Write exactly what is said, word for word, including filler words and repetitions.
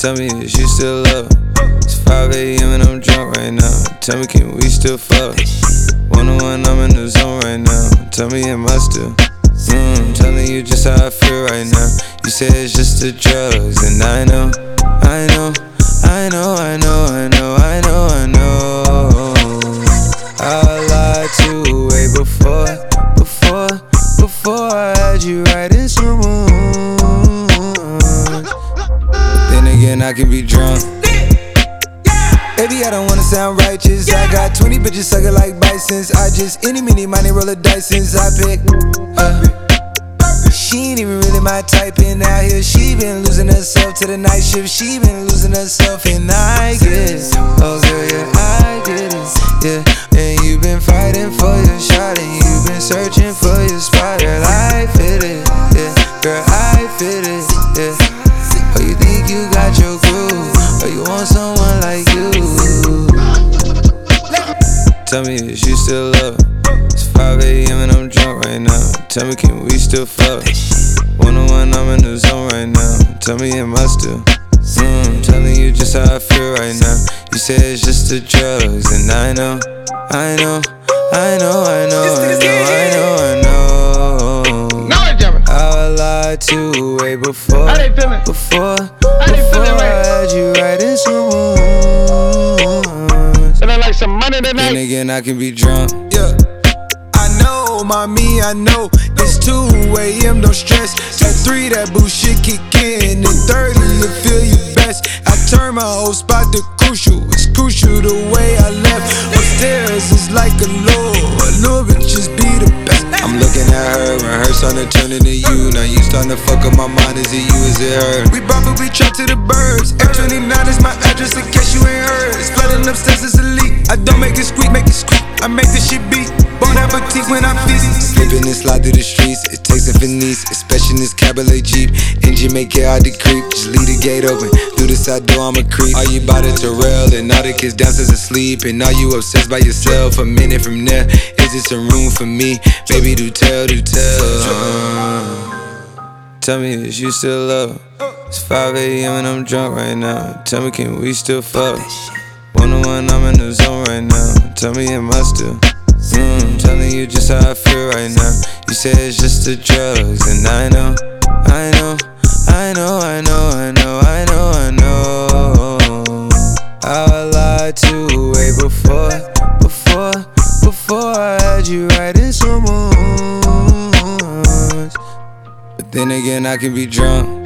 Tell me, is you still love? It's five A M and I'm drunk right now. Tell me, can we still fuck? One on one, I'm in the zone right now. Tell me, am I still? Mm, telling you just how I feel right now. You say it's just the drugs, and I know, I know, I know, I know, I know, I know, I know. I lied to you way before, before, before I had you right in some mood. Then again, I can be drunk. Baby, I don't wanna sound righteous. I got twenty bitches suckin' like bisons. I just any, mini, money, roll a dice since I pick. Uh, she ain't even really my type, and out here she been losing herself to the night shift. She been losing herself, and I get it. Oh girl, yeah, I get it. Yeah, and you been fighting for your shot, and you been searching for your spot. Girl, I fit it. Yeah, girl, I fit it. Yeah. Oh, you think you got your groove? Or you want someone like you? Tell me, is you still love? It's five A M and I'm drunk right now. Tell me, can we still fuck? One on one, I'm in the zone right now. Tell me, am I still? Mm, telling you just how I feel right now. You say it's just the drugs, and I know, I know, I know, I know, I know, I know, I know. I lied to you way before, before, before I had you right in some mood. Like some money tonight. Then again, I can be drunk. Yeah, I know, mommy, I know. It's two A M, no stress. At three, that bullshit kick in. And thirty, you feel you best. I turn my whole spot to crucial. It's crucial the way I left. Upstairs is like a low. A little bit just be the best. I'm looking at her and her starting to turn into you. Now you starting to fuck up my mind. Is it you, is it her? We probably trapped to the birds. F twenty-nine is my address in case you ain't heard. It's flooding upstairs, it's a leak. I don't make it squeak, make it squeak. I make this shit beat. Bon appetit when I feast. Slipping and slide through the streets. It takes a finesse, especially in this Cabriolet Jeep. Engine make it hard to creep. Just leave the gate open. Through the side door, I'm a creep. Are you about it to rail? And all the kids downstairs asleep. And are you obsessed by yourself? A minute from there, is it some room for me? Baby, do tell, do tell. Uh, tell me, is you still love? It's five A M and I'm drunk right now. Tell me, can we still fuck? One on one, I'm in the zone right now. Tell me, am I still? Mm, telling you just how I feel right now. You say it's just the drugs, and I know, I know, I know, I know, I know, I know, I know. I lied to you way before, before, before I had you right in some mood. But then again, I can be drunk.